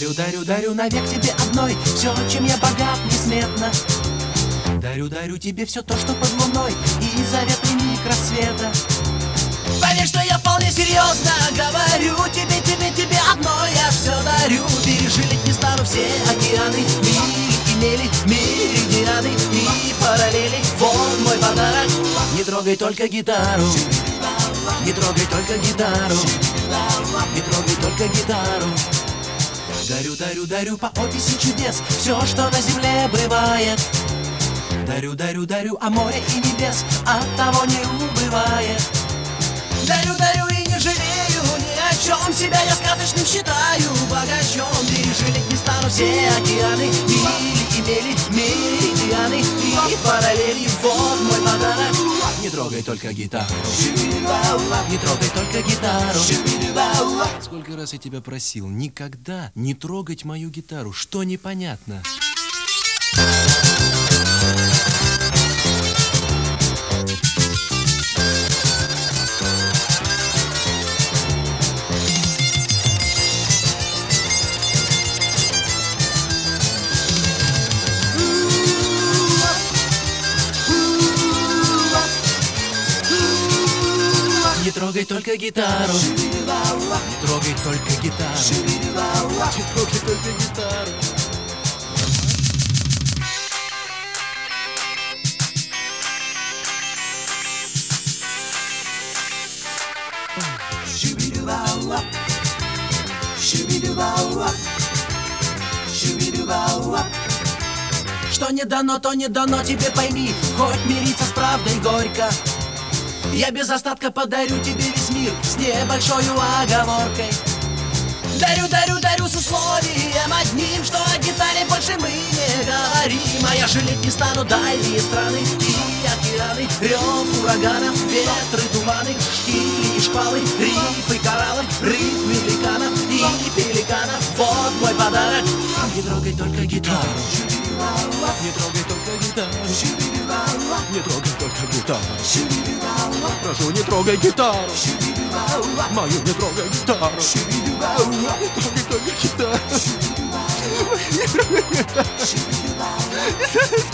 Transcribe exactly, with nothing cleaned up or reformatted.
Дарю, дарю, дарю навек тебе одной все, чем я богат несметно. Дарю, дарю тебе все то, что под луной, и заветный миг рассвета. Поверь, что я вполне серьезно говорю тебе, тебе, тебе одной я все дарю. Пережить не стану все океаны, мили и мели, меридианы и параллели. Вот мой подарок. Не трогай только гитару, не трогай только гитару, не трогай только гитару. Дарю, дарю, дарю по описи чудес все, что на земле бывает. Дарю, дарю, дарю, а море и небес от того не убывает. Дарю, дарю и не жалею ни о чем, себя я сказочным считаю богачом. Пережить не стану все океаны, мили и мели, меридианы и параллели. Вот мой подарок. Не трогай только гитару, не трогай только гитару. Сколько раз я тебя просил никогда не трогать мою гитару, что непонятно? Не трогай только гитару, не трогай только гитару, не трогай только гитару. Что не дано, то не дано, тебе пойми, хоть мириться с правдой горько. Я без остатка подарю тебе весь мир с небольшой оговоркой. Дарю, дарю, дарю с условием одним, что о гитаре больше мы не говорим. А я жалеть не стану дальние страны и океаны, рев ураганов, ветры, туманы, штили и шквалы, рифы, кораллы, ритмы великанов и пеликанов. Вот мой подарок. Не трогай только гитару, не трогай только гитару, не трогай только гитару. Прошу, не трогай гитару, мою не трогай гитару, не трогай только гитару.